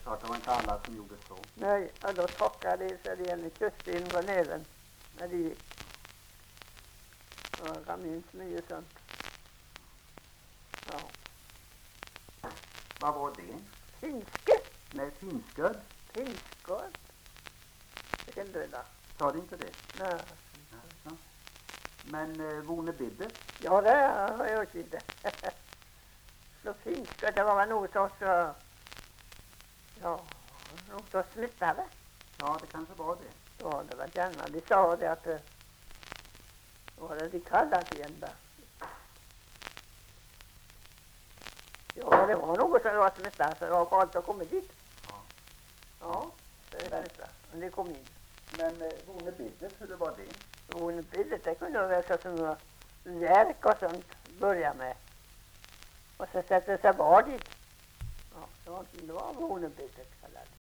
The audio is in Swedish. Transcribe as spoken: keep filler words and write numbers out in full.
klart, det var inte alla som gjorde så. Nej, och då torkade de sig det en kustin på näven när de gick. Och jag minns mycket sånt. Ja. Vad var det? Finske. Nej, finsköld. Finskor. Vilken döda. Sa det inte det? Nej. Alltså. Men eh, Vone Bibbe? Ja, det har jag gjort inte. Så finska, det var väl något sorts, uh, ja, något sorts smittare. Ja, det kanske var det. Ja, det var gärna. De sa det att, uh, vad var det de kallade igen där? Ja, det var något som var smittare, så det var farligt att komma dit. Ja. Ja, det är smittare. Men det kom in. Men eh, Vone Bibbe, hur det var det? Vone Bibbe, det kunde vara så som verk och sånt börja med. Och så sätter sig var dit. Ja, det var, det var Vone Bibbe kallade.